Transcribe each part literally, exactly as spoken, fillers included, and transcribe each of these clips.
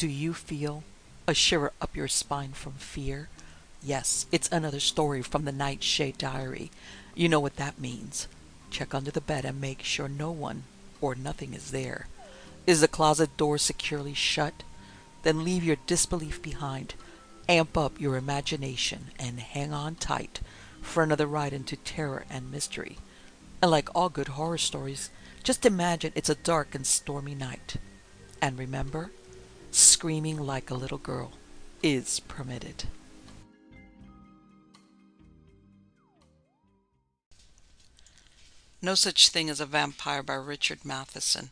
Do you feel a shiver up your spine from fear? Yes, it's another story from the Nightshade Diary. You know what that means. Check under the bed and make sure no one or nothing is there. Is the closet door securely shut? Then leave your disbelief behind. Amp up your imagination and hang on tight for another ride into terror and mystery. And like all good horror stories, just imagine it's a dark and stormy night. And remember, screaming like a little girl is permitted. No Such Thing as a Vampire by Richard Matheson.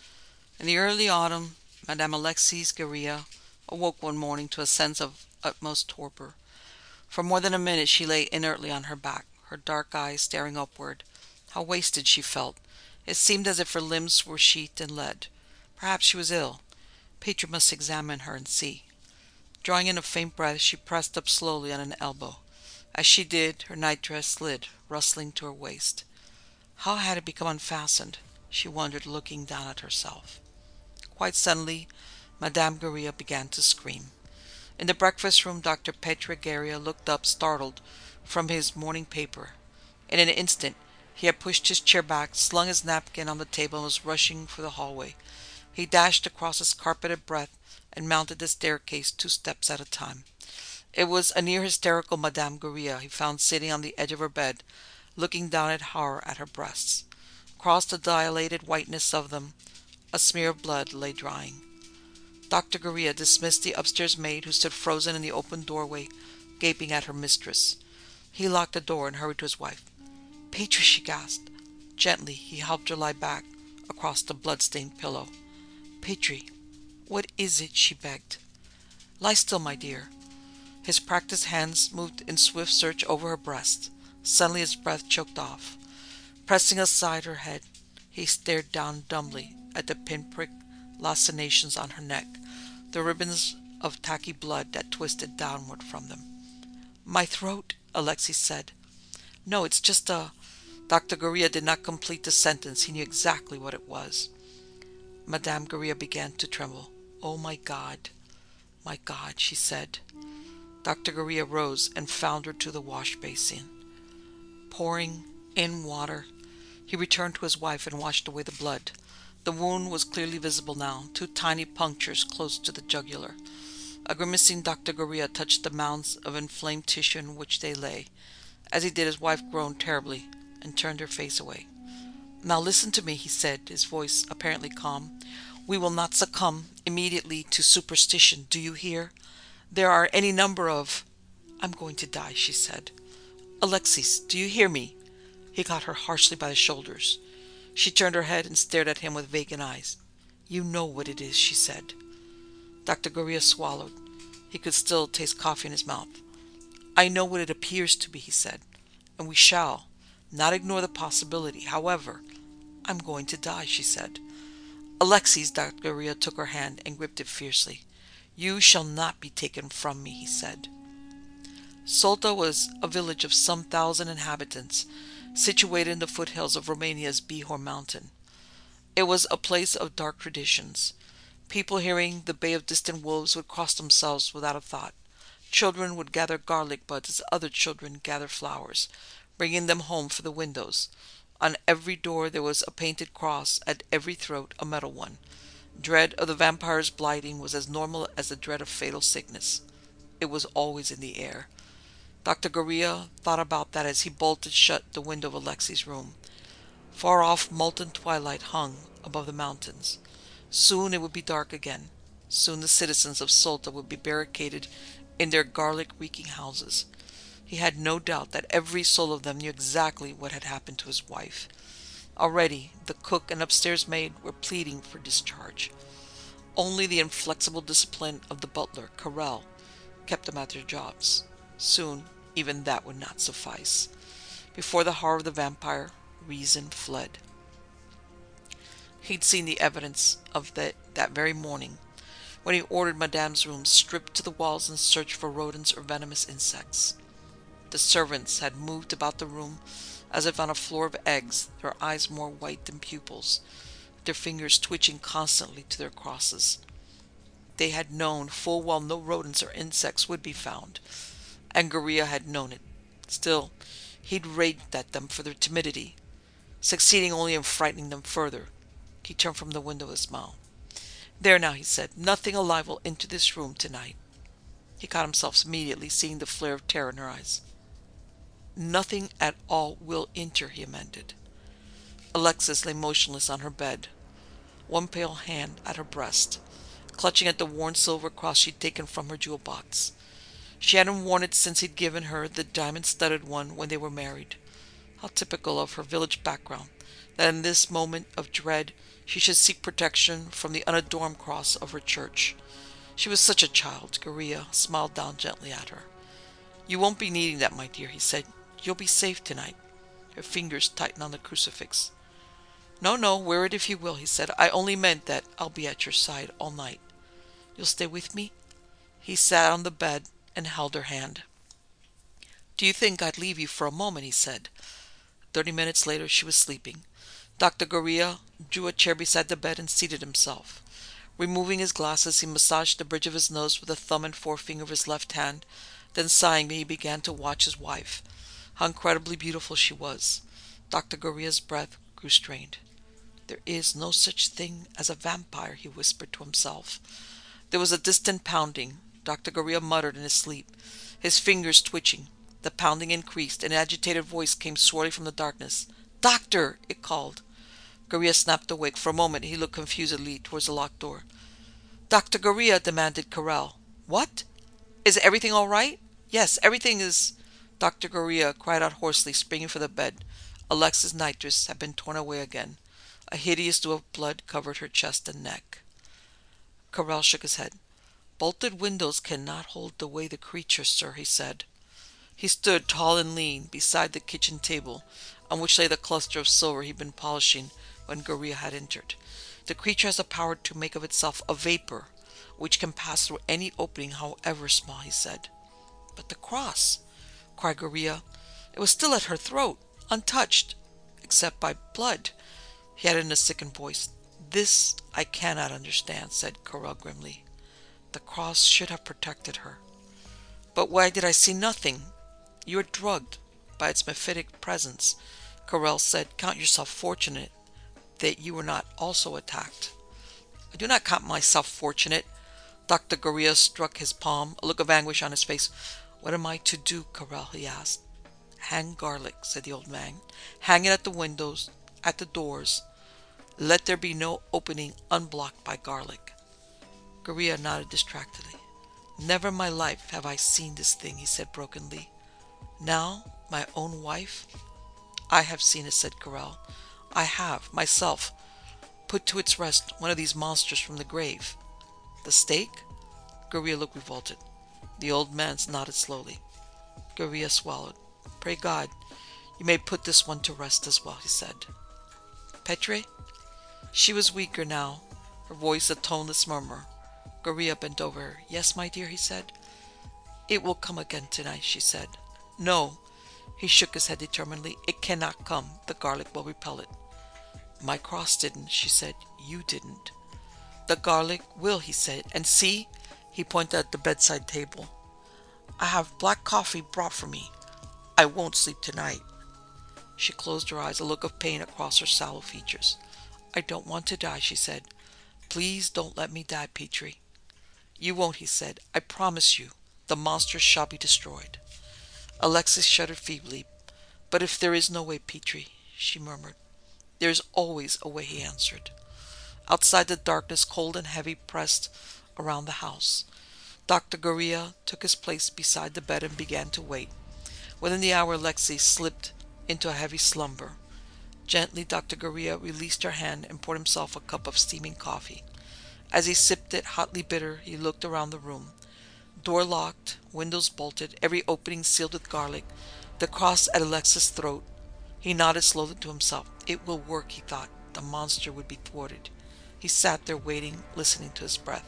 In the early autumn, Madame Alexis Garia awoke one morning to a sense of utmost torpor. For more than a minute she lay inertly on her back, her dark eyes staring upward. How wasted she felt! It seemed as if her limbs were sheathed in lead. Perhaps she was ill. Peter must examine her and see. Drawing in a faint breath, she pressed up slowly on an elbow. As she did, her nightdress slid, rustling to her waist. How had it become unfastened? She wondered, looking down at herself. Quite suddenly, Madame Garia began to scream. In the breakfast room, Doctor Petre Garia looked up, startled, from his morning paper. In an instant, he had pushed his chair back, slung his napkin on the table, and was rushing for the hallway. He dashed across his carpeted breadth and mounted the staircase two steps at a time. It was a near hysterical Madame Garia he found sitting on the edge of her bed, looking down at horror at her breasts. Across the dilated whiteness of them, a smear of blood lay drying. Doctor Garia dismissed the upstairs maid, who stood frozen in the open doorway, gaping at her mistress. He locked the door and hurried to his wife. "Petre," she gasped. Gently, he helped her lie back across the blood-stained pillow. "Petre, what is it?" she begged. "Lie still, my dear." His practiced hands moved in swift search over her breast. Suddenly his breath choked off. Pressing aside her head, he stared down dumbly at the pinprick lacerations on her neck, the ribbons of tacky blood that twisted downward from them. "My throat," Alexis said. "No, it's just a—" Doctor Garia did not complete the sentence. He knew exactly what it was. Madame Garia began to tremble. "Oh, my God, my God," she said. Doctor Garia rose and found her to the wash basin. Pouring in water, he returned to his wife and washed away the blood. The wound was clearly visible now, two tiny punctures close to the jugular. A grimacing Doctor Garia touched the mounds of inflamed tissue in which they lay. As he did, his wife groaned terribly and turned her face away. "Now listen to me," he said, his voice apparently calm. "We will not succumb immediately to superstition. Do you hear? There are any number of—" "I'm going to die," she said. "Alexis, do you hear me?" He caught her harshly by the shoulders. She turned her head and stared at him with vacant eyes. "You know what it is," she said. Doctor Garia swallowed. He could still taste coffee in his mouth. "I know what it appears to be," he said, "and we shall not ignore the possibility. However, I'm going to die," she said. "Alexis," Doctor Garia took her hand and gripped it fiercely. "You shall not be taken from me," he said. Solta was a village of some thousand inhabitants, situated in the foothills of Romania's Bihor mountain. It was a place of dark traditions. People hearing the bay of distant wolves would cross themselves without a thought. Children would gather garlic buds as other children gather flowers, bringing them home for the windows. On every door there was a painted cross, at every throat a metal one. Dread of the vampire's blighting was as normal as the dread of fatal sickness. It was always in the air. Doctor Garia thought about that as he bolted shut the window of Alexis' room. Far off, molten twilight hung above the mountains. Soon it would be dark again. Soon the citizens of Solta would be barricaded in their garlic-reeking houses. He had no doubt that every soul of them knew exactly what had happened to his wife. Already the cook and upstairs maid were pleading for discharge. Only the inflexible discipline of the butler, Carrel, kept them at their jobs. Soon even that would not suffice. Before the horror of the vampire, reason fled. He'd seen the evidence of that that very morning, when he ordered Madame's room stripped to the walls in search for rodents or venomous insects. The servants had moved about the room as if on a floor of eggs, their eyes more white than pupils, their fingers twitching constantly to their crosses. They had known full well no rodents or insects would be found, and Gurrea had known it. Still, he'd raged at them for their timidity, succeeding only in frightening them further. He turned from the window with a smile. "There now," he said, "nothing alive will enter this room tonight." He caught himself immediately, seeing the flare of terror in her eyes. "Nothing at all will enter," he amended. Alexis lay motionless on her bed, one pale hand at her breast, clutching at the worn silver cross she'd taken from her jewel box. She hadn't worn it since he'd given her the diamond-studded one when they were married. How typical of her village background, that in this moment of dread she should seek protection from the unadorned cross of her church. She was such a child. Gurrea smiled down gently at her. "You won't be needing that, my dear," he said. "You'll be safe tonight." Her fingers tightened on the crucifix. "No, no, wear it if you will," he said. "I only meant that I'll be at your side all night." "You'll stay with me?" He sat on the bed and held her hand. "Do you think I'd leave you for a moment?" he said. Thirty minutes later she was sleeping. Doctor Gurrea drew a chair beside the bed and seated himself. Removing his glasses, he massaged the bridge of his nose with the thumb and forefinger of his left hand. Then, sighing, he began to watch his wife. How incredibly beautiful she was. Doctor Gurrea's breath grew strained. "There is no such thing as a vampire," he whispered to himself. There was a distant pounding. Doctor Gurrea muttered in his sleep, his fingers twitching. The pounding increased. An agitated voice came swirling from the darkness. "Doctor!" it called. Gurrea snapped awake. For a moment he looked confusedly towards the locked door. "Doctor Gurrea," demanded Carrel. "What? Is everything all right?" "Yes, everything is—" Doctor Gurrea cried out hoarsely, springing for the bed. Alexis' nightdress had been torn away again. A hideous dew of blood covered her chest and neck. Carrel shook his head. "Bolted windows cannot hold away the creature, sir," he said. He stood, tall and lean, beside the kitchen table, on which lay the cluster of silver he'd been polishing when Gurrea had entered. "The creature has the power to make of itself a vapor, which can pass through any opening, however small," he said. "But the cross!" cried Gurrea. It was still at her throat, untouched, except by blood. He added in a sickened voice, "This I cannot understand," said Carrel grimly. "The cross should have protected her." "But why did I see nothing?" "You are drugged by its mephitic presence," Carrel said. "Count yourself fortunate that you were not also attacked." "I do not count myself fortunate." Doctor Gurrea struck his palm, a look of anguish on his face. "What am I to do, Carrel?" he asked. "Hang garlic," said the old man. "Hang it at the windows, at the doors. Let there be no opening unblocked by garlic." Gurrea nodded distractedly. "Never in my life have I seen this thing," he said brokenly. "Now, my own wife?" "I have seen it," said Carrel. "I have, myself, put to its rest one of these monsters from the grave." "The stake?" Gurrea looked revolted. The old man nodded slowly. Gurrea swallowed. "Pray God you may put this one to rest as well," he said. "Petrie?" She was weaker now, her voice a toneless murmur. Gurrea bent over her. "Yes, my dear," he said. "It will come again tonight," she said. "No." He shook his head determinedly. "It cannot come. The garlic will repel it." "My cross didn't," she said. "You didn't." "The garlic will," he said. "And see," he pointed at the bedside table. "I have black coffee brought for me. I won't sleep tonight." She closed her eyes, a look of pain across her sallow features. "I don't want to die," she said. "Please don't let me die, Petrie." "You won't," he said. "I promise you. The monster shall be destroyed." Alexis shuddered feebly. "But if there is no way, Petrie," she murmured. "There is always a way," he answered. Outside, the darkness, cold and heavy, pressed around the house. Doctor Gurrea took his place beside the bed and began to wait. Within the hour Alexis slipped into a heavy slumber. Gently Doctor Gurrea released her hand and poured himself a cup of steaming coffee. As he sipped it, hotly bitter, he looked around the room. Door locked, windows bolted, every opening sealed with garlic, the cross at Alexis' throat. He nodded slowly to himself. It will work, he thought. The monster would be thwarted. He sat there waiting, listening to his breath.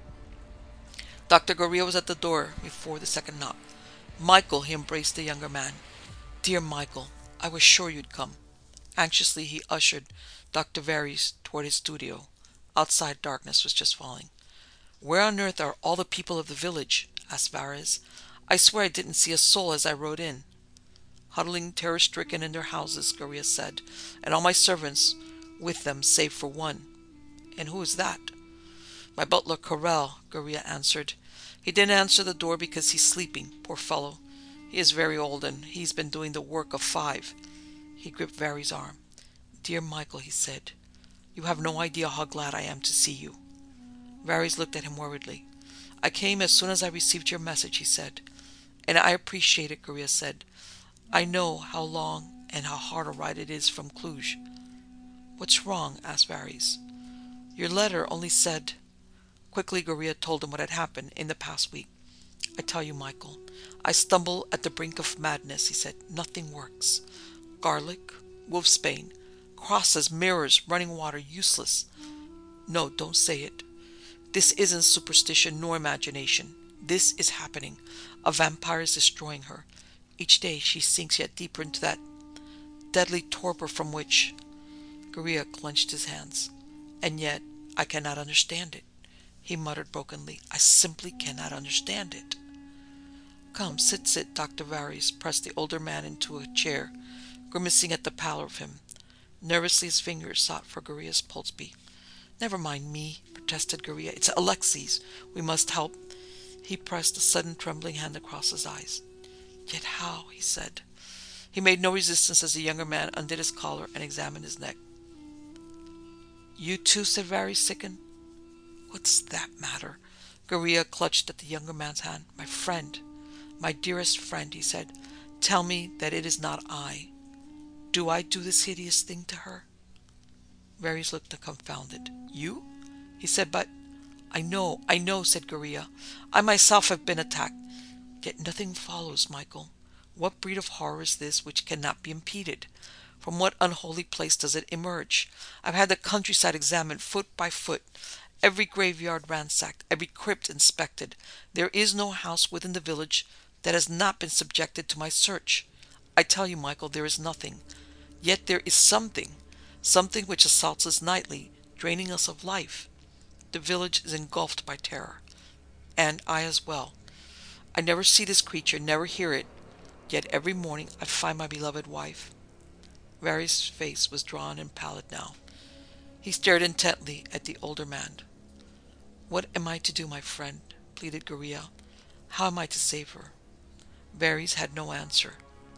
Doctor Gurrea was at the door before the second knock. "Michael," he embraced the younger man. "Dear Michael, I was sure you'd come." Anxiously he ushered Doctor Verys toward his studio. Outside, darkness was just falling. "Where on earth are all the people of the village?" asked Varys. "I swear I didn't see a soul as I rode in." "Huddling terror-stricken in their houses," Guriah said, "and all my servants with them save for one." "And who is that?" "My butler Corell," Guriah answered. "He didn't answer the door because he's sleeping, poor fellow. He is very old, and he's been doing the work of five." He gripped Varys' arm. "Dear Michael," he said, "you have no idea how glad I am to see you." Varys looked at him worriedly. "I came as soon as I received your message," he said. "And I appreciate it," Guriah said. "I know how long and how hard a ride it is from Cluj." "What's wrong?" asked Varys. "Your letter only said—" Quickly Guriah told him what had happened in the past week. "I tell you, Michael, I stumble at the brink of madness," he said. "Nothing works. Garlic, wolfsbane, crosses, mirrors, running water, useless. No, don't say it. This isn't superstition nor imagination. This is happening. A vampire is destroying her. Each day she sinks yet deeper into that deadly torpor from which—" Guriah clenched his hands. "And yet I cannot understand it," he muttered brokenly. "I simply cannot understand it." "Come, sit, sit." Doctor Varys pressed the older man into a chair, grimacing at the pallor of him. Nervously his fingers sought for Guriah's pulse beat. "Never mind me," protested Guriah. "It's Alexis. We must help." He pressed a sudden trembling hand across his eyes. "Yet how?" he said. He made no resistance as the younger man undid his collar and examined his neck. "You too?" said Varys, sickened. "What's that matter?" Guriah clutched at the younger man's hand. "My friend, my dearest friend," he said, "tell me that it is not I. Do I do this hideous thing to her?" Varys looked confounded. "You?" he said. "But—" "I know, I know," said Guriah. "I myself have been attacked. Yet nothing follows, Michael. What breed of horror is this which cannot be impeded? From what unholy place does it emerge? I've had the countryside examined foot by foot, every graveyard ransacked, every crypt inspected. There is no house within the village that has not been subjected to my search. I tell you, Michael, there is nothing. Yet there is something, something which assaults us nightly, draining us of life. The village is engulfed by terror, and I as well. I never see this creature, never hear it, yet every morning I find my beloved wife." Varys' face was drawn and pallid now. He stared intently at the older man. "What am I to do, my friend?" pleaded Guriah. "How am I to save her?" Varys had no answer.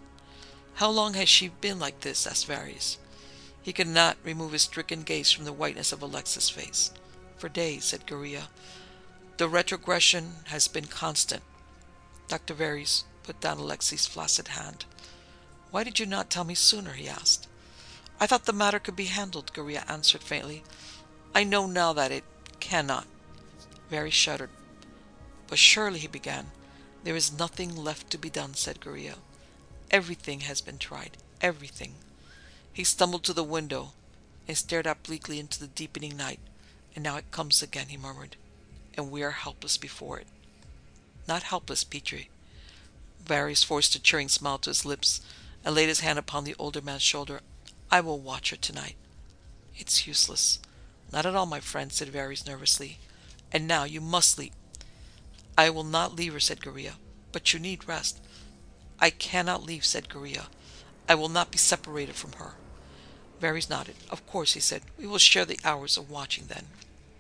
"How long has she been like this?" asked Varys. He could not remove his stricken gaze from the whiteness of Alexis' face. "For days," said Guriah. "The retrogression has been constant." Doctor Varys put down Alexis' flaccid hand. "Why did you not tell me sooner?" he asked. "I thought the matter could be handled," Guriah answered faintly. "I know now that it cannot." Varys shuddered. "But surely," he began. "There is nothing left to be done," said Guriah. "Everything has been tried. Everything." He stumbled to the window and stared out bleakly into the deepening night. "And now it comes again," he murmured, "and we are helpless before it." "Not helpless, Petrie." Varys forced a cheering smile to his lips and laid his hand upon the older man's shoulder. "I will watch her tonight." "It's useless." "Not at all, my friend," said Varys nervously. "And now you must sleep." "I will not leave her," said Guriah. "But you need rest." "I cannot leave," said Guriah. "I will not be separated from her." Varys nodded. "Of course," he said. "We will share the hours of watching then."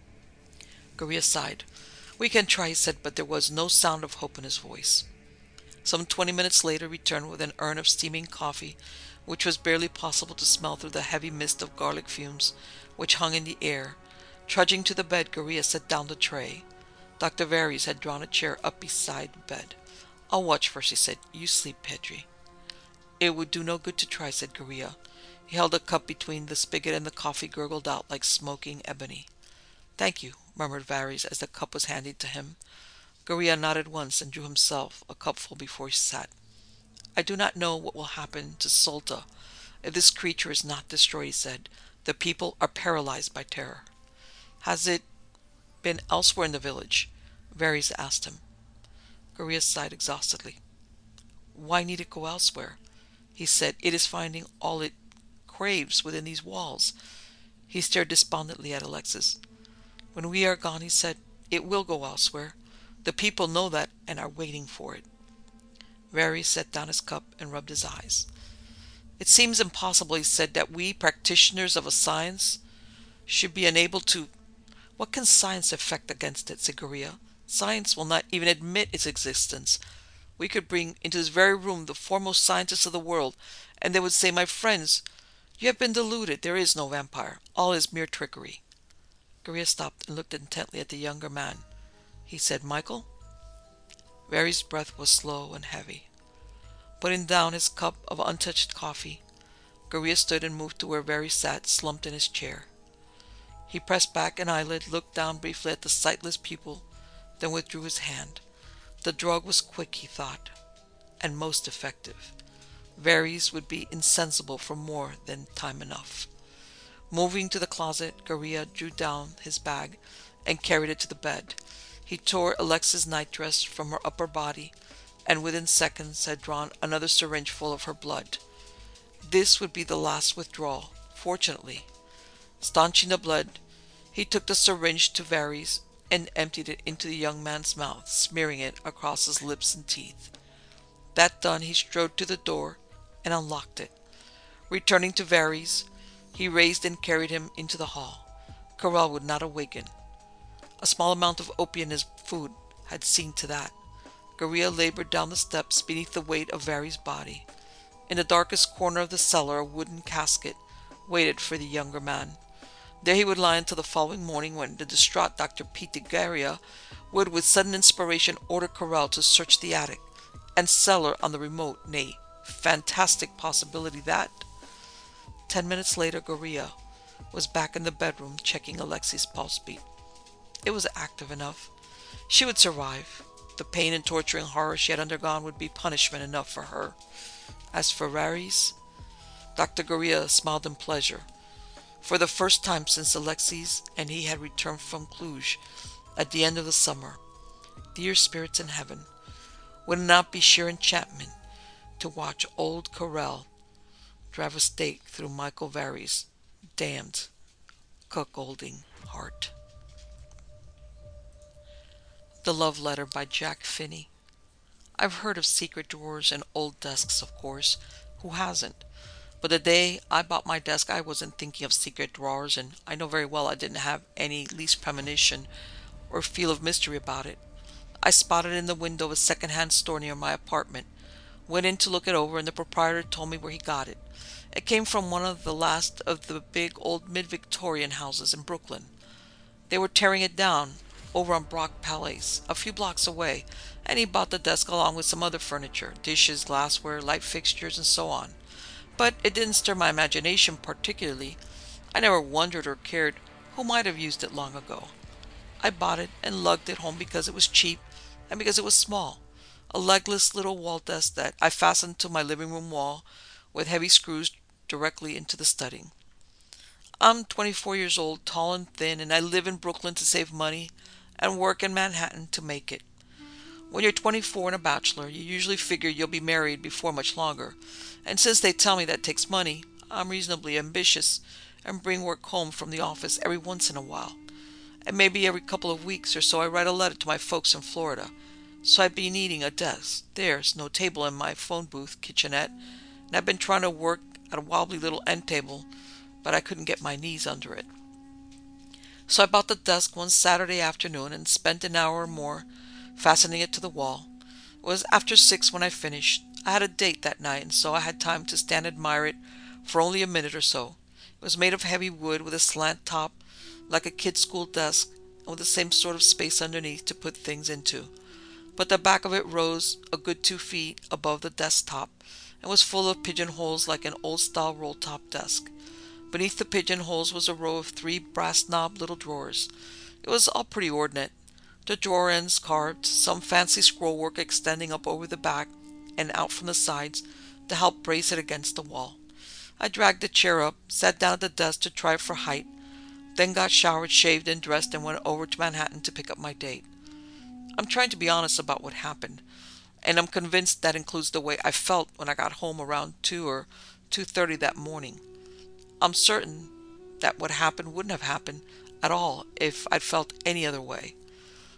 Guriah sighed. "We can try," he said, but there was no sound of hope in his voice. Some twenty minutes later returned with an urn of steaming coffee, which was barely possible to smell through the heavy mist of garlic fumes which hung in the air. Trudging to the bed, Guriah set down the tray. Doctor Varys had drawn a chair up beside the bed. "I'll watch first," he said. "You sleep, Petrie." "It would do no good to try," said Guriah. He held a cup between the spigot and the coffee gurgled out like smoking ebony. "Thank you," murmured Varys as the cup was handed to him. Guriah nodded once and drew himself a cupful before he sat. "I do not know what will happen to Sulta if this creature is not destroyed," he said. "The people are paralyzed by terror." "Has it been elsewhere in the village?" Varys asked him. Guriah sighed exhaustedly. "Why need it go elsewhere?" he said. "It is finding all it craves within these walls." He stared despondently at Alexis. "When we are gone," he said, It will go elsewhere. The people know that and are waiting for it. Varys set down his cup and rubbed his eyes. It seems impossible, he said, that we, practitioners of a science, should be unable to... What can science effect against it, said Garea. Science will not even admit its existence. We could bring into this very room the foremost scientists of the world, and they would say, my friends, you have been deluded. There is no vampire. All is mere trickery. Garea stopped and looked intently at the younger man. He said, Michael? Varys' breath was slow and heavy. Putting down his cup of untouched coffee, Garea stood and moved to where Varys sat, slumped in his chair. He pressed back an eyelid, looked down briefly at the sightless pupil, then withdrew his hand. The drug was quick, he thought, and most effective. Varys would be insensible for more than time enough. Moving to the closet, Garea drew down his bag and carried it to the bed. He tore Alexa's nightdress from her upper body, and within seconds had drawn another syringe full of her blood. This would be the last withdrawal, fortunately. Staunching the blood, he took the syringe to Varys and emptied it into the young man's mouth, smearing it across his lips and teeth. That done, he strode to the door and unlocked it. Returning to Varys, he raised and carried him into the hall. Corell would not awaken. A small amount of opium in his food had seen to that. Garea labored down the steps beneath the weight of Varys' body. In the darkest corner of the cellar, a wooden casket waited for the younger man. There he would lie until the following morning, when the distraught Doctor Pete de Garia would, with sudden inspiration, order Corell to search the attic and cellar on the remote, nay, fantastic possibility that... Ten minutes later, Garea was back in the bedroom checking Alexi's pulse beat. It was active enough. She would survive. The pain and torturing horror she had undergone would be punishment enough for her. As for Varys, Doctor Garea smiled in pleasure. For the first time since Alexis and he had returned from Cluj at the end of the summer, dear spirits in heaven, would it not be sheer enchantment to watch old Corell drive a stake through Michael Varys' damned cuckolding heart. The Love Letter by Jack Finney. I've heard of secret drawers and old desks, of course. Who hasn't? But the day I bought my desk, I wasn't thinking of secret drawers, and I know very well I didn't have any least premonition or feel of mystery about it. I spotted it in the window of a second-hand store near my apartment, went in to look it over, and the proprietor told me where he got it. It came from one of the last of the big old mid-Victorian houses in Brooklyn. They were tearing it down over on Brock Place, a few blocks away, and he bought the desk along with some other furniture, dishes, glassware, light fixtures, and so on. But it didn't stir my imagination particularly. I never wondered or cared who might have used it long ago. I bought it and lugged it home because it was cheap and because it was small. A legless little wall desk that I fastened to my living room wall with heavy screws directly into the studding. I'm twenty-four years old, tall and thin, and I live in Brooklyn to save money and work in Manhattan to make it. When you're twenty-four and a bachelor, you usually figure you'll be married before much longer. And since they tell me that takes money, I'm reasonably ambitious and bring work home from the office every once in a while. And maybe every couple of weeks or so I write a letter to my folks in Florida. So I'd be needing a desk. There's no table in my phone booth kitchenette, and I've been trying to work at a wobbly little end table, but I couldn't get my knees under it. So I bought the desk one Saturday afternoon and spent an hour or more fastening it to the wall. It was after six when I finished. I had a date that night, and so I had time to stand and admire it for only a minute or so. It was made of heavy wood with a slant top, like a kid's school desk, and with the same sort of space underneath to put things into. But the back of it rose a good two feet above the desktop, and was full of pigeonholes like an old-style roll-top desk. Beneath the pigeonholes was a row of three brass-knobbed little drawers. It was all pretty ordinate. The drawer ends carved, some fancy scrollwork extending up over the back and out from the sides to help brace it against the wall. I dragged the chair up, sat down at the desk to try it for height, then got showered, shaved, and dressed and went over to Manhattan to pick up my date. I'm trying to be honest about what happened, and I'm convinced that includes the way I felt when I got home around two or two thirty that morning. I'm certain that what happened wouldn't have happened at all if I'd felt any other way.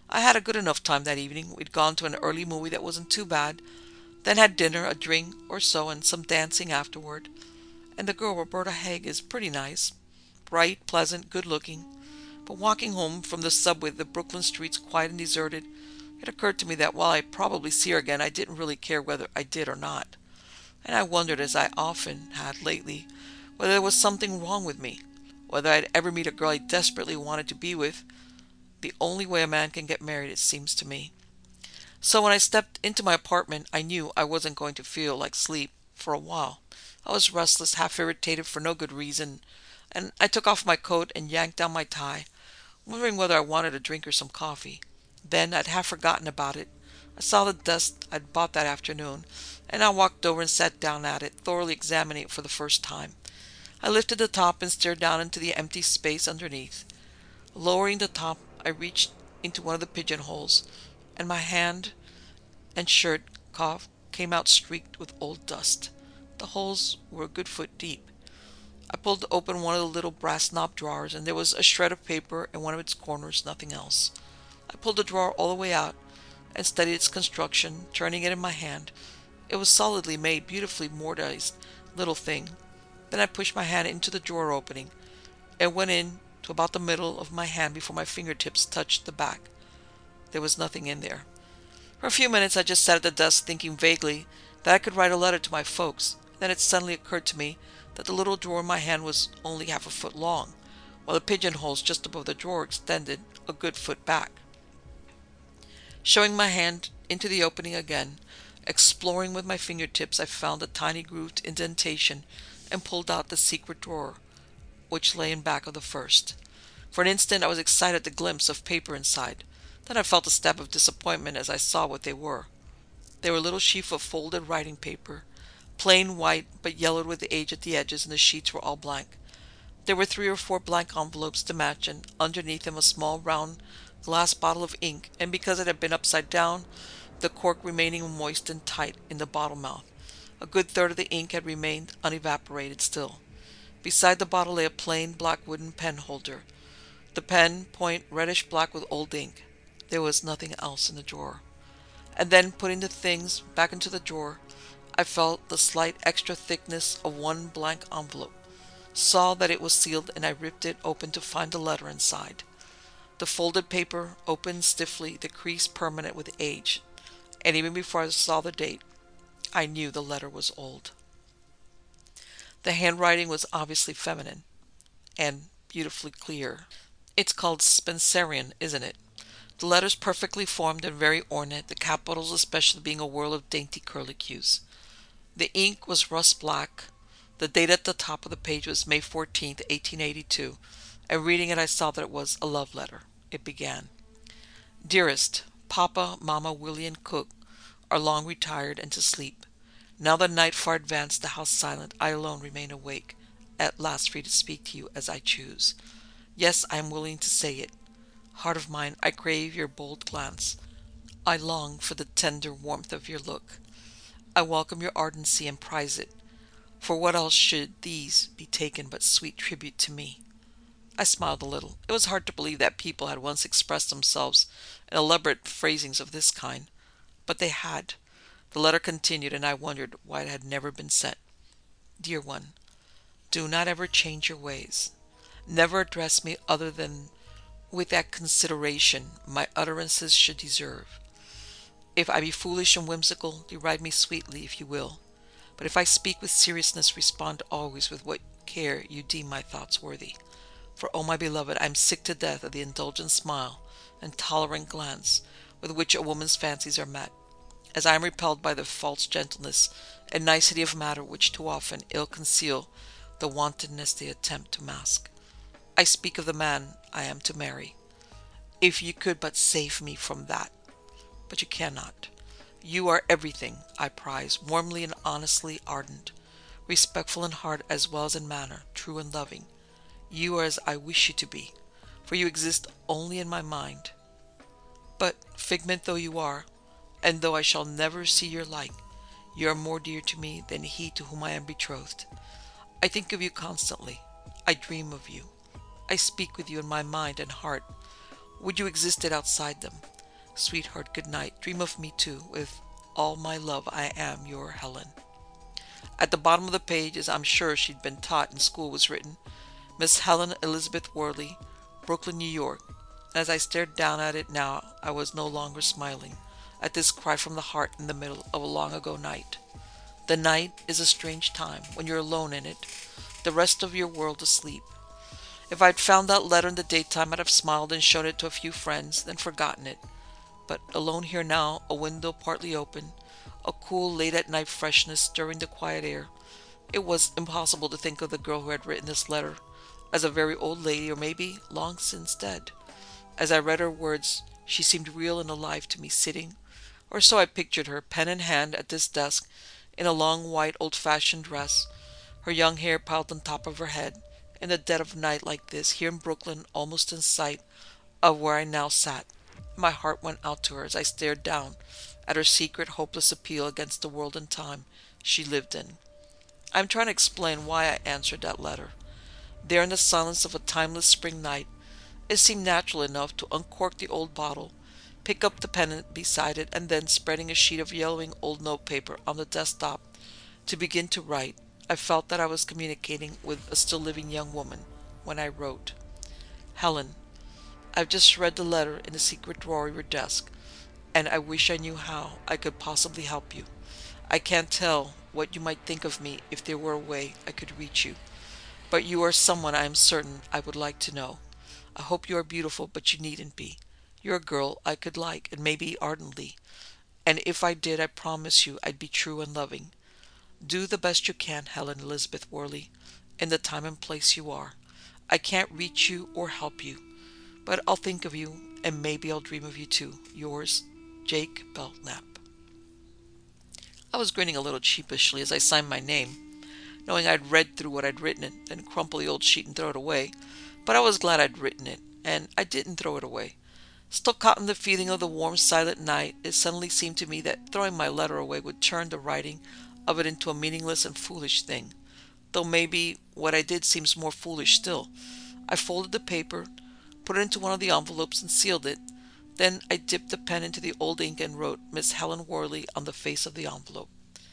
I had a good enough time that evening. We'd gone to an early movie that wasn't too bad, then had dinner, a drink or so, and some dancing afterward. And the girl, Roberta Haig, is pretty nice. Bright, pleasant, good-looking. But walking home from the subway, the Brooklyn streets quiet and deserted, it occurred to me that while I'd probably see her again, I didn't really care whether I did or not. And I wondered, as I often had lately, whether there was something wrong with me, whether I'd ever meet a girl I desperately wanted to be with. The only way a man can get married, it seems to me. So when I stepped into my apartment, I knew I wasn't going to feel like sleep for a while. I was restless, half irritated for no good reason, and I took off my coat and yanked down my tie, wondering whether I wanted a drink or some coffee. Then I'd half forgotten about it. I saw the desk I'd bought that afternoon, and I walked over and sat down at it, thoroughly examining it for the first time. I lifted the top and stared down into the empty space underneath. Lowering the top, I reached into one of the pigeonholes, and my hand and shirt cuff came out streaked with old dust. The holes were a good foot deep. I pulled open one of the little brass knob drawers, and there was a shred of paper in one of its corners, nothing else. I pulled the drawer all the way out and studied its construction, turning it in my hand. It was solidly made, beautifully mortised little thing. Then I pushed my hand into the drawer opening. It went in to about the middle of my hand before my fingertips touched the back. There was nothing in there. For a few minutes I just sat at the desk thinking vaguely that I could write a letter to my folks. Then it suddenly occurred to me that the little drawer in my hand was only half a foot long, while the pigeonholes just above the drawer extended a good foot back. Showing my hand into the opening again, exploring with my fingertips, I found a tiny grooved indentation and pulled out the secret drawer, which lay in back of the first. For an instant I was excited at the glimpse of paper inside. Then I felt a stab of disappointment as I saw what they were. They were a little sheaf of folded writing paper, plain white but yellowed with age at the edges, and the sheets were all blank. There were three or four blank envelopes to match, and underneath them a small round glass bottle of ink, and because it had been upside down, the cork remaining moist and tight in the bottle mouth. A good third of the ink had remained unevaporated still. Beside the bottle lay a plain black wooden pen holder, the pen point reddish black with old ink. There was nothing else in the drawer. And then, putting the things back into the drawer, I felt the slight extra thickness of one blank envelope, saw that it was sealed, and I ripped it open to find the letter inside. The folded paper opened stiffly, the crease permanent with age, and even before I saw the date, I knew the letter was old. The handwriting was obviously feminine and beautifully clear. It's called Spenserian, isn't it? The letters perfectly formed and very ornate, the capitals especially being a whirl of dainty curlicues. The ink was rust black. The date at the top of the page was May fourteenth, eighteen eighty-two, and reading it I saw that it was a love letter. It began, "Dearest, Papa, Mama, Willie, and Cook are long retired and to sleep. Now the night far advanced, the house silent, I alone remain awake, at last free to speak to you as I choose. Yes, I am willing to say it. Heart of mine, I crave your bold glance. I long for the tender warmth of your look. I welcome your ardency and prize it. For what else should these be taken but sweet tribute to me?" I smiled a little. It was hard to believe that people had once expressed themselves in elaborate phrasings of this kind, but they had. The letter continued, and I wondered why it had never been sent. "Dear one, do not ever change your ways. Never address me other than with that consideration my utterances should deserve. If I be foolish and whimsical, deride me sweetly if you will. But if I speak with seriousness, respond always with what care you deem my thoughts worthy. For, oh my beloved, I am sick to death of the indulgent smile and tolerant glance with which a woman's fancies are met, as I am repelled by the false gentleness and nicety of matter which too often ill conceal the wantonness they attempt to mask. I speak of the man I am to marry. If you could but save me from that. But you cannot. You are everything I prize, warmly and honestly ardent, respectful in heart as well as in manner, true and loving. You are as I wish you to be, for you exist only in my mind. But, figment though you are, and though I shall never see your like, you are more dear to me than he to whom I am betrothed. I think of you constantly. I dream of you. I speak with you in my mind and heart. Would you existed outside them? Sweetheart, good night. Dream of me too. With all my love, I am your Helen. At the bottom of the page, as I'm sure she'd been taught in school, was written, Miss Helen Elizabeth Worley, Brooklyn, New York. As I stared down at it now, I was no longer smiling at this cry from the heart in the middle of a long ago night. The night is a strange time when you're alone in it, the rest of your world asleep. If I'd found that letter in the daytime, I'd have smiled and shown it to a few friends, then forgotten it. But alone here now, a window partly open, a cool late-at-night freshness stirring the quiet air, it was impossible to think of the girl who had written this letter as a very old lady, or maybe long since dead. As I read her words, she seemed real and alive to me, sitting, or so I pictured her, pen in hand at this desk, in a long white old-fashioned dress, her young hair piled on top of her head, in the dead of night like this, here in Brooklyn, almost in sight of where I now sat. My heart went out to her as I stared down at her secret, hopeless appeal against the world and time she lived in. I'm trying to explain why I answered that letter. There in the silence of a timeless spring night, it seemed natural enough to uncork the old bottle, pick up the pen beside it, and then, spreading a sheet of yellowing old notepaper on the desktop, to begin to write. I felt that I was communicating with a still living young woman when I wrote, Helen, I've just read the letter in the secret drawer of your desk, and I wish I knew how I could possibly help you. I can't tell what you might think of me if there were a way I could reach you, but you are someone I am certain I would like to know. I hope you are beautiful, but you needn't be. You're a girl I could like, and maybe ardently, and if I did, I promise you I'd be true and loving. Do the best you can, Helen Elizabeth Worley, in the time and place you are. I can't reach you or help you, but I'll think of you, and maybe I'll dream of you too. Yours, Jake Belknap. I was grinning a little sheepishly as I signed my name, knowing I'd read through what I'd written and then crumple the old sheet and throw it away, but I was glad I'd written it, and I didn't throw it away. Still caught in the feeling of the warm, silent night, it suddenly seemed to me that throwing my letter away would turn the writing of it into a meaningless and foolish thing, though maybe what I did seems more foolish still. I folded the paper, put it into one of the envelopes, and sealed it. Then I dipped the pen into the old ink and wrote Miss Helen Worley on the face of the envelope.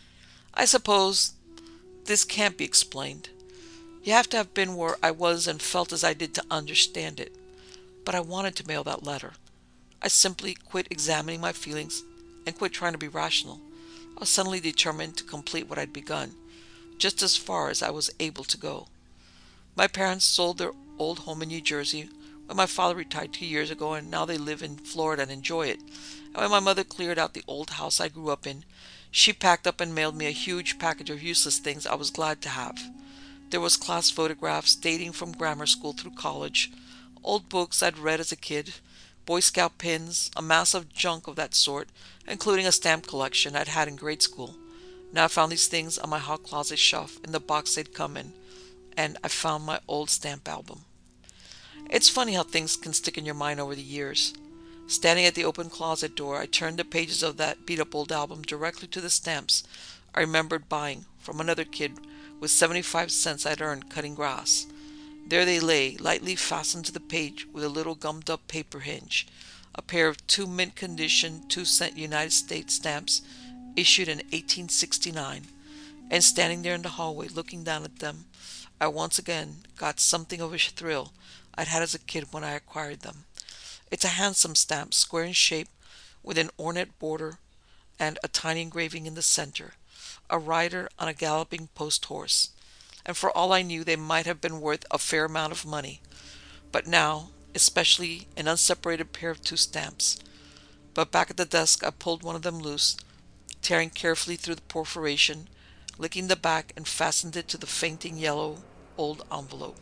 I suppose this can't be explained. You have to have been where I was and felt as I did to understand it. But I wanted to mail that letter. I simply quit examining my feelings and quit trying to be rational. I was suddenly determined to complete what I'd begun, just as far as I was able to go. My parents sold their old home in New Jersey when my father retired two years ago, and now they live in Florida and enjoy it. And when my mother cleared out the old house I grew up in, she packed up and mailed me a huge package of useless things I was glad to have. There was class photographs dating from grammar school through college, old books I'd read as a kid, Boy Scout pins, a mass of junk of that sort, including a stamp collection I'd had in grade school. Now I found these things on my hot closet shelf in the box they'd come in, and I found my old stamp album. It's funny how things can stick in your mind over the years. Standing at the open closet door, I turned the pages of that beat-up old album directly to the stamps I remembered buying from another kid with seventy-five cents I'd earned cutting grass. There they lay, lightly fastened to the page with a little gummed-up paper hinge, a pair of two mint-condition two-cent United States stamps issued in eighteen sixty-nine, and standing there in the hallway looking down at them, I once again got something of a thrill I'd had as a kid when I acquired them. It's a handsome stamp, square in shape, with an ornate border and a tiny engraving in the center, a rider on a galloping post-horse, and for all I knew they might have been worth a fair amount of money, but now, especially an unseparated pair of two stamps. But back at the desk I pulled one of them loose, tearing carefully through the perforation, licking the back, and fastened it to the fainting yellow old envelope.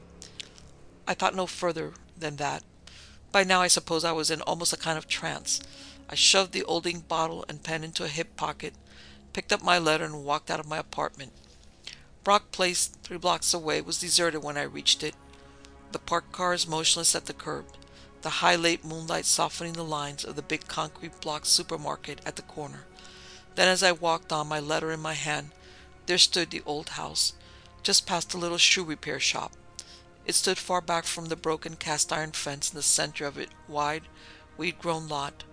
I thought no further than that. By now I suppose I was in almost a kind of trance. I shoved the old ink bottle and pen into a hip pocket, picked up my letter, and walked out of my apartment. Brock Place, three blocks away, was deserted when I reached it, the parked cars motionless at the curb, the high late moonlight softening the lines of the big concrete block supermarket at the corner. Then as I walked on, my letter in my hand, there stood the old house, just past the little shoe repair shop. It stood far back from the broken cast-iron fence in the center of a wide, weed-grown lot,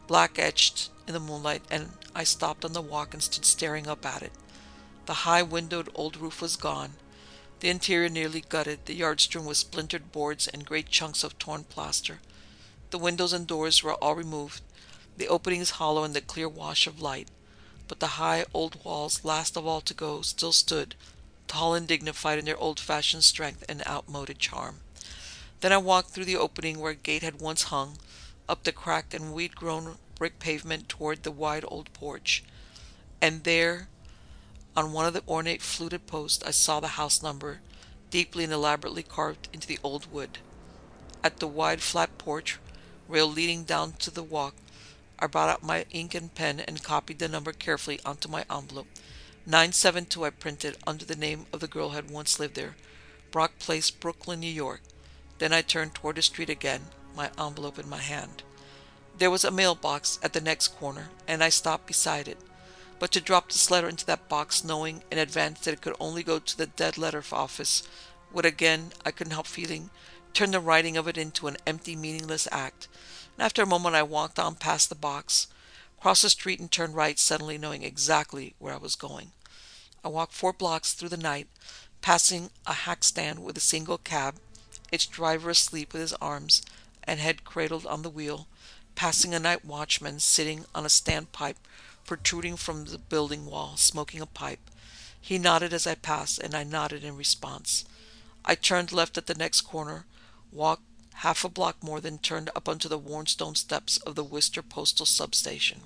black etched in the moonlight, and I stopped on the walk and stood staring up at it. The high-windowed old roof was gone, the interior nearly gutted, the yard strewn with splintered boards and great chunks of torn plaster. The windows and doors were all removed, the openings hollow in the clear wash of light, but the high old walls, last of all to go, still stood, tall and dignified in their old-fashioned strength and outmoded charm. Then I walked through the opening where a gate had once hung, up the cracked and weed-grown brick pavement toward the wide old porch, and there, on one of the ornate fluted posts, I saw the house number, deeply and elaborately carved into the old wood. At the wide flat porch rail leading down to the walk, I brought out my ink and pen and copied the number carefully onto my envelope. nine seven two I printed under the name of the girl who had once lived there, Brock Place, Brooklyn, New York. Then I turned toward the street again, my envelope in my hand. There was a mailbox at the next corner, and I stopped beside it. But to drop this letter into that box, knowing in advance that it could only go to the dead letter office, would again, I couldn't help feeling, turn the writing of it into an empty, meaningless act. And after a moment I walked on past the box, crossed the street and turned right, suddenly knowing exactly where I was going. I walked four blocks through the night, passing a hack stand with a single cab, its driver asleep with his arms and head cradled on the wheel, passing a night watchman sitting on a standpipe protruding from the building wall, smoking a pipe. He nodded as I passed, and I nodded in response. I turned left at the next corner, walked half a block more, then turned up onto the worn stone steps of the Worcester Postal Substation.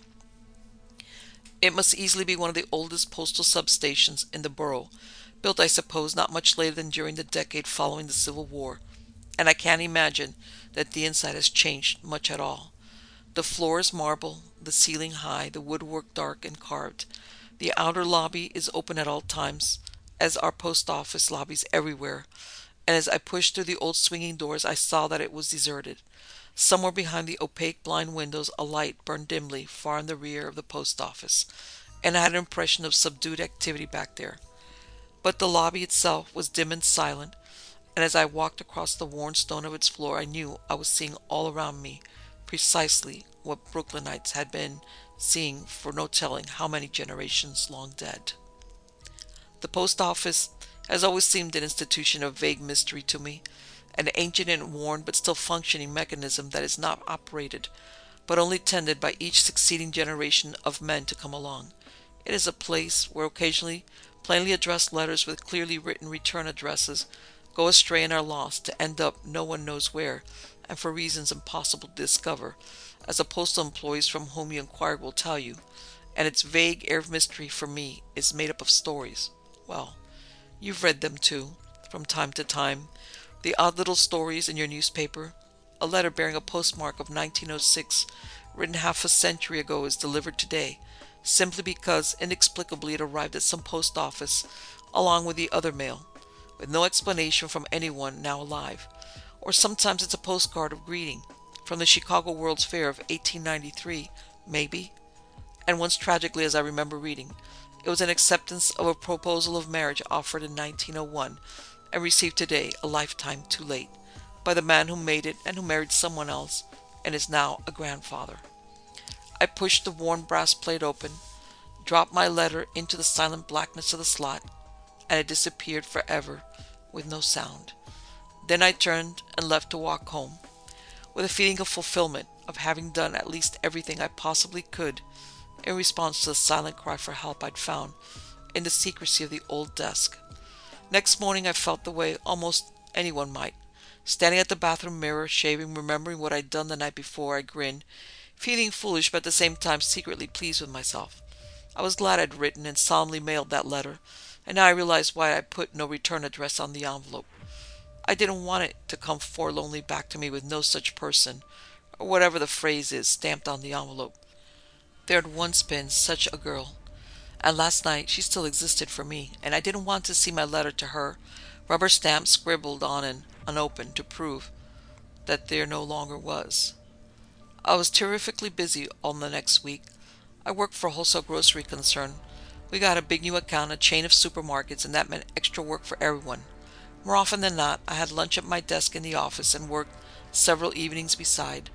It must easily be one of the oldest postal substations in the borough, built, I suppose, not much later than during the decade following the Civil War, and I can't imagine that the inside has changed much at all. The floor is marble, the ceiling high, the woodwork dark and carved. The outer lobby is open at all times, as are post office lobbies everywhere, and as I pushed through the old swinging doors I saw that it was deserted. Somewhere behind the opaque blind windows a light burned dimly far in the rear of the post office, and I had an impression of subdued activity back there. But the lobby itself was dim and silent, and as I walked across the worn stone of its floor I knew I was seeing all around me precisely what Brooklynites had been seeing for no telling how many generations long dead. The post office has always seemed an institution of vague mystery to me, an ancient and worn but still functioning mechanism that is not operated, but only tended by each succeeding generation of men to come along. It is a place where occasionally plainly addressed letters with clearly written return addresses go astray and are lost, to end up no one knows where, and for reasons impossible to discover, as the postal employees from whom you inquire will tell you, and its vague air of mystery for me is made up of stories. Well, you've read them too, from time to time, the odd little stories in your newspaper. A letter bearing a postmark of nineteen oh six, written half a century ago, is delivered today, simply because inexplicably it arrived at some post office along with the other mail, with no explanation from anyone now alive. Or sometimes it's a postcard of greeting from the Chicago World's Fair of eighteen ninety-three, maybe. And once, tragically, as I remember reading, it was an acceptance of a proposal of marriage offered in nineteen oh one and received today, a lifetime too late, by the man who made it and who married someone else and is now a grandfather. I pushed the worn brass plate open, dropped my letter into the silent blackness of the slot, and it disappeared forever with no sound. Then I turned and left to walk home, with a feeling of fulfillment, of having done at least everything I possibly could in response to the silent cry for help I'd found in the secrecy of the old desk. Next morning I felt the way almost anyone might, standing at the bathroom mirror, shaving, remembering what I'd done the night before. I grinned, feeling foolish but at the same time secretly pleased with myself. I was glad I'd written and solemnly mailed that letter, and now I realized why I put no return address on the envelope. I didn't want it to come forlornly back to me with no such person, or whatever the phrase is, stamped on the envelope. There had once been such a girl, and last night she still existed for me, and I didn't want to see my letter to her, rubber stamp scribbled on and unopened, to prove that there no longer was. I was terrifically busy all the next week. I worked for a wholesale grocery concern. We got a big new account, a chain of supermarkets, and that meant extra work for everyone. More often than not, I had lunch at my desk in the office and worked several evenings beside.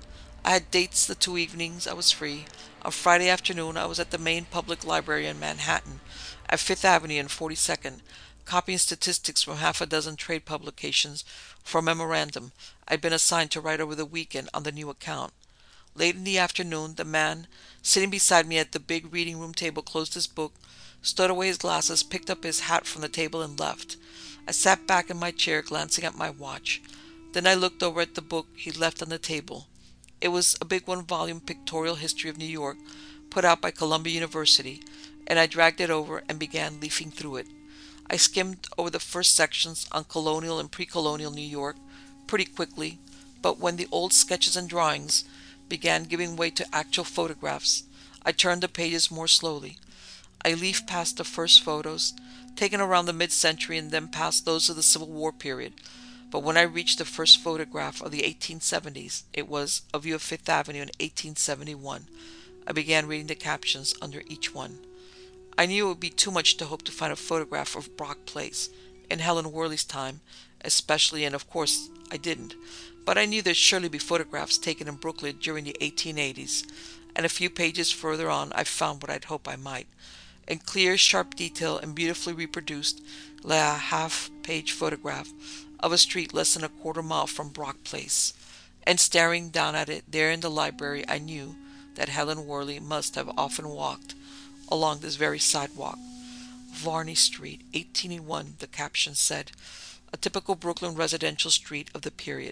I had dates the two evenings I was free. On Friday afternoon, I was at the main public library in Manhattan, at Fifth Avenue and forty-second, copying statistics from half a dozen trade publications for a memorandum I'd been assigned to write over the weekend on the new account. Late in the afternoon, the man sitting beside me at the big reading room table closed his book, stowed away his glasses, picked up his hat from the table, and left. I sat back in my chair, glancing at my watch. Then I looked over at the book he'd left on the table. It was a big one-volume pictorial history of New York, put out by Columbia University, and I dragged it over and began leafing through it. I skimmed over the first sections on colonial and pre-colonial New York pretty quickly, but when the old sketches and drawings began giving way to actual photographs, I turned the pages more slowly. I leafed past the first photos, taken around the mid-century, and then past those of the Civil War period. But when I reached the first photograph of the eighteen seventies, it was a view of Fifth Avenue in eighteen seventy-one. I began reading the captions under each one. I knew it would be too much to hope to find a photograph of Brock Place in Helen Worley's time, especially, and of course I didn't. But I knew there'd surely be photographs taken in Brooklyn during the eighteen eighties, and a few pages further on I found what I'd hoped I might. In clear, sharp detail and beautifully reproduced lay a half-page photograph of a street less than a quarter mile from Brock Place, and staring down at it there in the library, I knew that Helen Worley must have often walked along this very sidewalk. Varney Street, eighteen oh one, the caption said, a typical Brooklyn residential street of the period.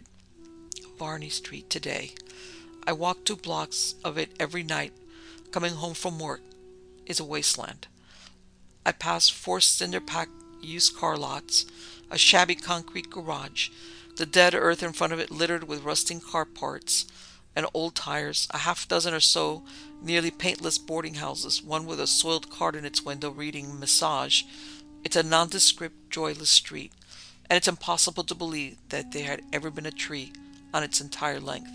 Varney Street today. I walk two blocks of it every night, coming home from work. Is a wasteland. I pass four cinder-packed used car lots, a shabby concrete garage, the dead earth in front of it littered with rusting car parts and old tires, a half dozen or so nearly paintless boarding houses, one with a soiled card in its window reading massage. It's a nondescript, joyless street, and it's impossible to believe that there had ever been a tree on its entire length.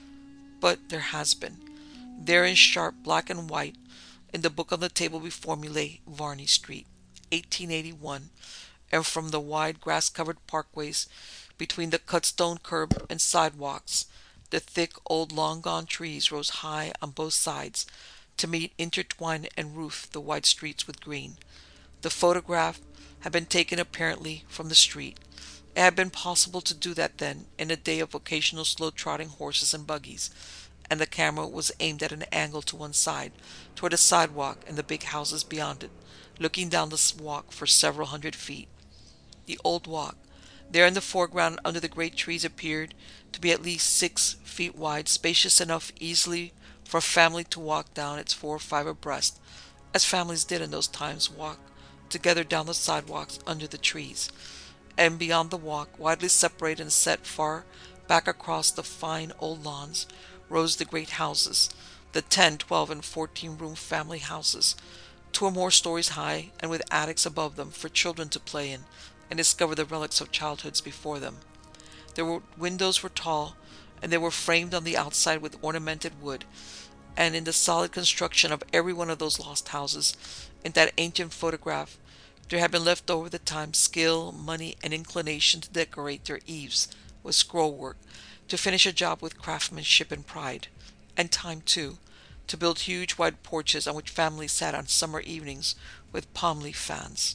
But there has been. There in sharp black and white, in the book on the table before me, lay Varney Street, eighteen eighty-one, and from the wide grass-covered parkways between the cut stone curb and sidewalks, the thick old long-gone trees rose high on both sides to meet, intertwine, and roof the wide streets with green. The photograph had been taken apparently from the street. It had been possible to do that then, in a day of occasional slow-trotting horses and buggies, and the camera was aimed at an angle to one side, toward the sidewalk and the big houses beyond it, looking down the walk for several hundred feet. The old walk, there in the foreground under the great trees, appeared to be at least six feet wide, spacious enough easily for a family to walk down its four or five abreast, as families did in those times, walk together down the sidewalks under the trees. And beyond the walk, widely separated and set far back across the fine old lawns, rose the great houses, the ten, twelve, and fourteen-room family houses, two or more stories high, and with attics above them for children to play in and discover the relics of childhoods before them. Their were, windows were tall, and they were framed on the outside with ornamented wood, and in the solid construction of every one of those lost houses, in that ancient photograph, there had been left over the time, skill, money, and inclination to decorate their eaves with scrollwork, to finish a job with craftsmanship and pride, and time, too, to build huge wide porches on which families sat on summer evenings with palm leaf fans.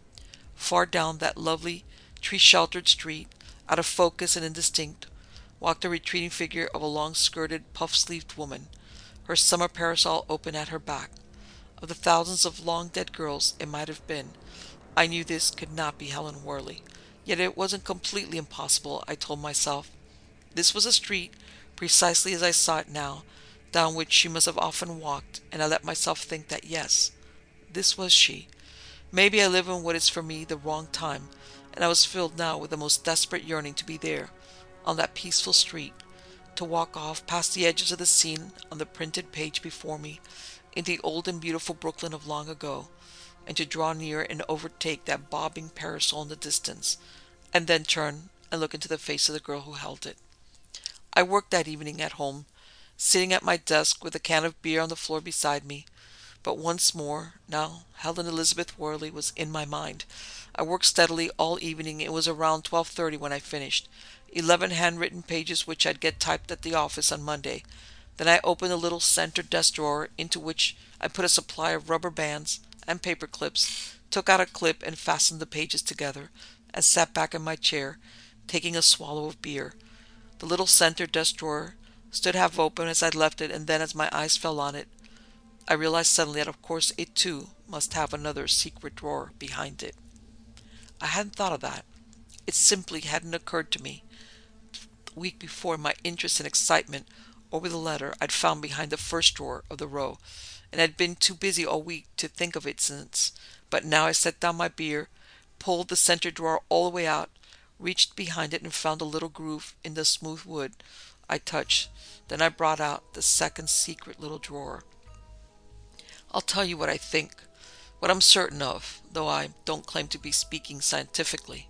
Far down that lovely, tree-sheltered street, out of focus and indistinct, walked the retreating figure of a long-skirted, puff-sleeved woman, her summer parasol open at her back. Of the thousands of long-dead girls it might have been, I knew this could not be Helen Worley. Yet it wasn't completely impossible, I told myself. This was a street, precisely as I saw it now, down which she must have often walked, and I let myself think that yes, this was she. Maybe I live in what is for me the wrong time, and I was filled now with the most desperate yearning to be there, on that peaceful street, to walk off past the edges of the scene on the printed page before me, in the old and beautiful Brooklyn of long ago, and to draw near and overtake that bobbing parasol in the distance, and then turn and look into the face of the girl who held it. I worked that evening at home, sitting at my desk with a can of beer on the floor beside me. But once more, now, Helen Elizabeth Worley was in my mind. I worked steadily all evening. It was around twelve thirty when I finished. Eleven handwritten pages which I'd get typed at the office on Monday. Then I opened the little center desk drawer, into which I put a supply of rubber bands and paper clips, took out a clip and fastened the pages together, and sat back in my chair, taking a swallow of beer. The little center desk drawer stood half open as I'd left it, and then as my eyes fell on it, I realized suddenly that of course it too must have another secret drawer behind it. I hadn't thought of that. It simply hadn't occurred to me. The week before, my interest and excitement over the letter I'd found behind the first drawer of the row, and I'd been too busy all week to think of it since. But now I set down my beer, pulled the center drawer all the way out, reached behind it and found a little groove in the smooth wood I touched. Then I brought out the second secret little drawer. I'll tell you what I think, what I'm certain of, though I don't claim to be speaking scientifically.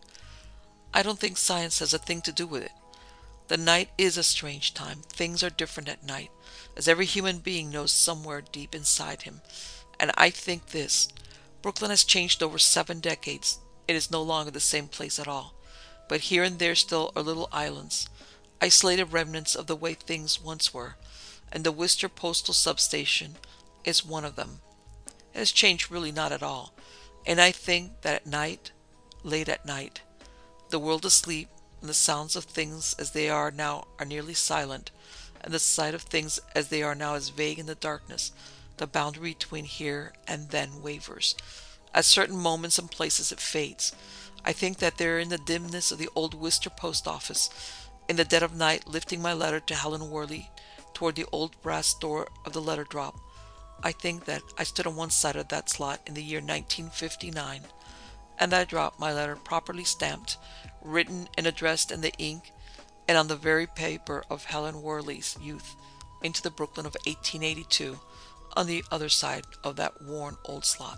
I don't think science has a thing to do with it. The night is a strange time. Things are different at night, as every human being knows somewhere deep inside him. And I think this: Brooklyn has changed over seven decades. It is no longer the same place at all. But here and there still are little islands, isolated remnants of the way things once were, and the Worcester Postal Substation is one of them. It has changed really not at all, and I think that at night, late at night, the world asleep, and the sounds of things as they are now are nearly silent, and the sight of things as they are now is vague in the darkness, the boundary between here and then wavers. At certain moments and places it fades. I think that there in the dimness of the old Worcester post office, in the dead of night, lifting my letter to Helen Worley toward the old brass door of the letter drop, I think that I stood on one side of that slot in the year nineteen fifty-nine, and I dropped my letter properly stamped, written and addressed in the ink and on the very paper of Helen Worley's youth, into the Brooklyn of eighteen eighty-two, on the other side of that worn old slot.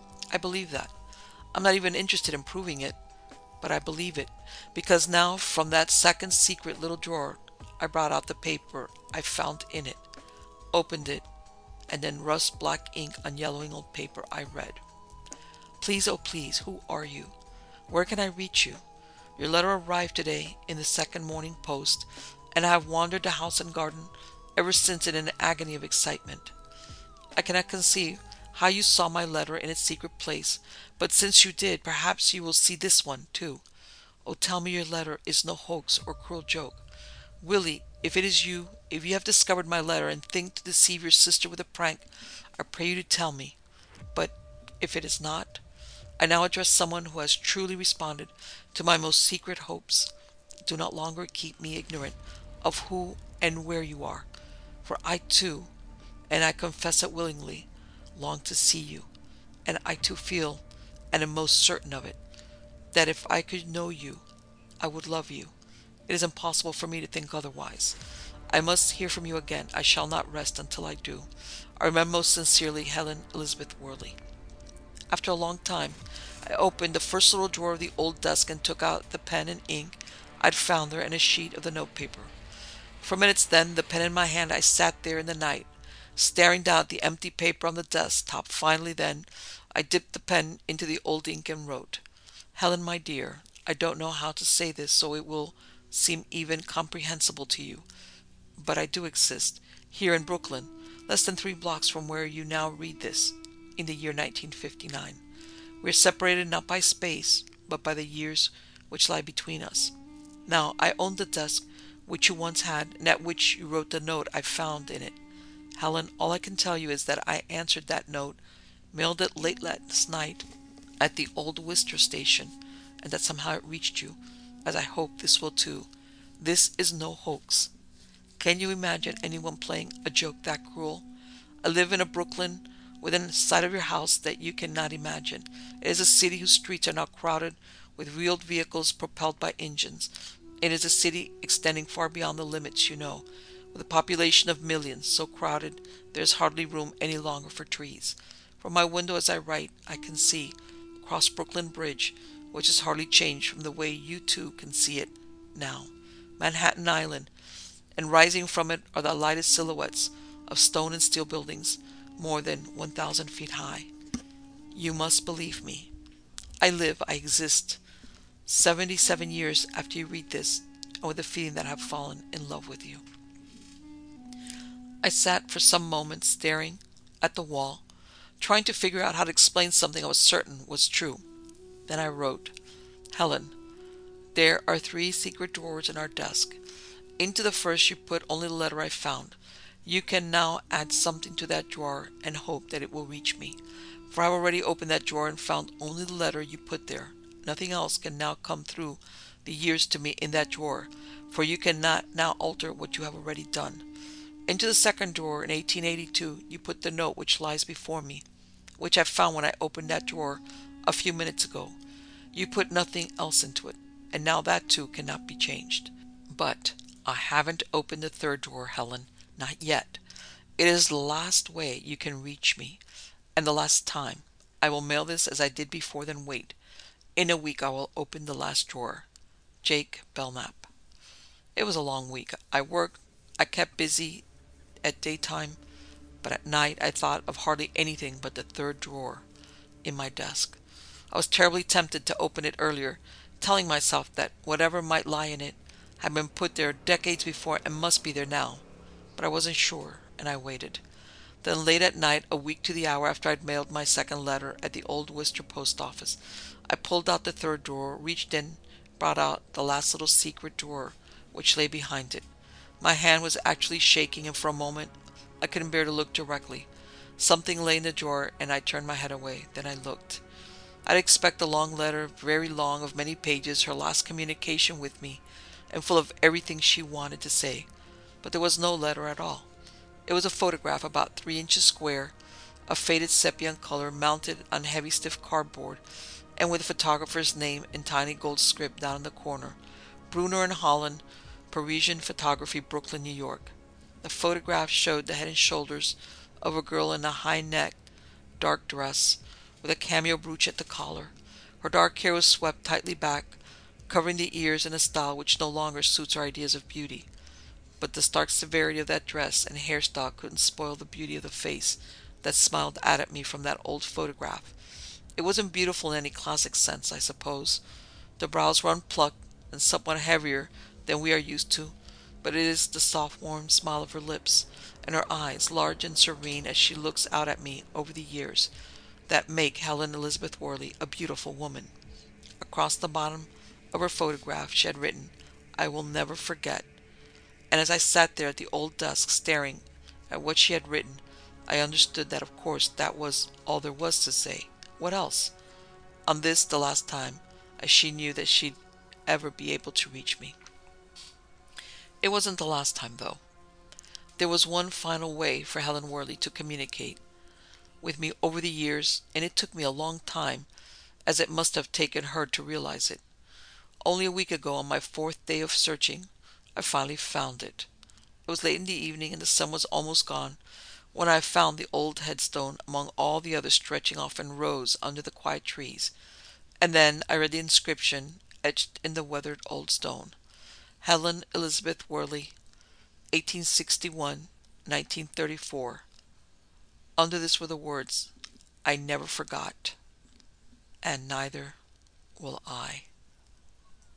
I believe that. I'm not even interested in proving it, but I believe it, because now from that second secret little drawer I brought out the paper I found in it, opened it, and then rust black ink on yellowing old paper I read. Please, oh please, who are you? Where can I reach you? Your letter arrived today in the second morning post, and I have wandered the house and garden ever since in an agony of excitement. I cannot conceive how you saw my letter in its secret place, but since you did, perhaps you will see this one too. Oh, tell me your letter is no hoax or cruel joke. Willie, if it is you, if you have discovered my letter and think to deceive your sister with a prank, I pray you to tell me. But if it is not, I now address someone who has truly responded to my most secret hopes. Do not longer keep me ignorant of who and where you are, for I too, and I confess it willingly, long to see you, and I too feel, and am most certain of it, that if I could know you, I would love you. It is impossible for me to think otherwise. I must hear from you again. I shall not rest until I do. I remember most sincerely, Helen Elizabeth Worley. After a long time, I opened the first little drawer of the old desk and took out the pen and ink I'd found there and a sheet of the notepaper. For minutes then, the pen in my hand, I sat there in the night, staring down at the empty paper on the desk top. Finally then, I dipped the pen into the old ink and wrote, Helen, my dear, I don't know how to say this so it will seem even comprehensible to you, but I do exist, here in Brooklyn, less than three blocks from where you now read this, in the year nineteen fifty-nine. We are separated not by space, but by the years which lie between us. Now, I own the desk which you once had, and at which you wrote the note I found in it. Helen, all I can tell you is that I answered that note, mailed it late last night at the old Worcester station, and that somehow it reached you, as I hope this will too. This is no hoax. Can you imagine anyone playing a joke that cruel? I live in a Brooklyn within sight of your house that you cannot imagine. It is a city whose streets are now crowded with wheeled vehicles propelled by engines. It is a city extending far beyond the limits you know, with a population of millions, so crowded there is hardly room any longer for trees. From my window as I write, I can see, across Brooklyn Bridge, which has hardly changed from the way you too can see it now, Manhattan Island, and rising from it are the lighted silhouettes of stone and steel buildings more than one thousand feet high. You must believe me. I live, I exist, seventy-seven years after you read this, and with the feeling that I have fallen in love with you. I sat for some moments staring at the wall, trying to figure out how to explain something I was certain was true. Then I wrote, Helen, there are three secret drawers in our desk. Into the first you put only the letter I found. You can now add something to that drawer and hope that it will reach me. For I have already opened that drawer and found only the letter you put there. Nothing else can now come through the years to me in that drawer, for you cannot now alter what you have already done. Into the second drawer in eighteen eighty-two you put the note which lies before me, which I found when I opened that drawer a few minutes ago. You put nothing else into it, and now that too cannot be changed. But I haven't opened the third drawer, Helen, not yet. It is the last way you can reach me, and the last time. I will mail this as I did before, then wait. In a week I will open the last drawer. Jake Belknap. It was a long week. I worked, I kept busy at daytime, but at night I thought of hardly anything but the third drawer in my desk. I was terribly tempted to open it earlier, telling myself that whatever might lie in it had been put there decades before and must be there now. But I wasn't sure, and I waited. Then late at night, a week to the hour after I'd mailed my second letter at the old Worcester post office, I pulled out the third drawer, reached in, brought out the last little secret drawer which lay behind it. My hand was actually shaking, and for a moment I couldn't bear to look directly. Something lay in the drawer, and I turned my head away. Then I looked. I'd expect a long letter, very long, of many pages, her last communication with me, and full of everything she wanted to say. But there was no letter at all. It was a photograph about three inches square, of faded sepia color, mounted on heavy stiff cardboard, and with the photographer's name in tiny gold script down in the corner. Brunner and Holland, Parisian Photography, Brooklyn, New York. The photograph showed the head and shoulders of a girl in a high-necked, dark dress, with a cameo brooch at the collar. Her dark hair was swept tightly back, covering the ears in a style which no longer suits our ideas of beauty. But the stark severity of that dress and hairstyle couldn't spoil the beauty of the face that smiled out at me from that old photograph. It wasn't beautiful in any classic sense, I suppose. The brows were unplucked and somewhat heavier than we are used to, but it is the soft warm smile of her lips, and her eyes, large and serene as she looks out at me over the years, that make Helen Elizabeth Worley a beautiful woman. Across the bottom of her photograph she had written, I will never forget. And as I sat there at the old desk staring at what she had written, I understood that of course that was all there was to say. What else? On this, the last time, as she knew that she'd ever be able to reach me. It wasn't the last time, though. There was one final way for Helen Worley to communicate with me over the years, and it took me a long time, as it must have taken her to realize it. Only a week ago, on my fourth day of searching, I finally found it. It was late in the evening, and the sun was almost gone, when I found the old headstone among all the others stretching off in rows under the quiet trees. And then I read the inscription etched in the weathered old stone. Helen Elizabeth Worley, eighteen sixty-one to nineteen thirty-four. Under this were the words, I never forgot, and neither will I.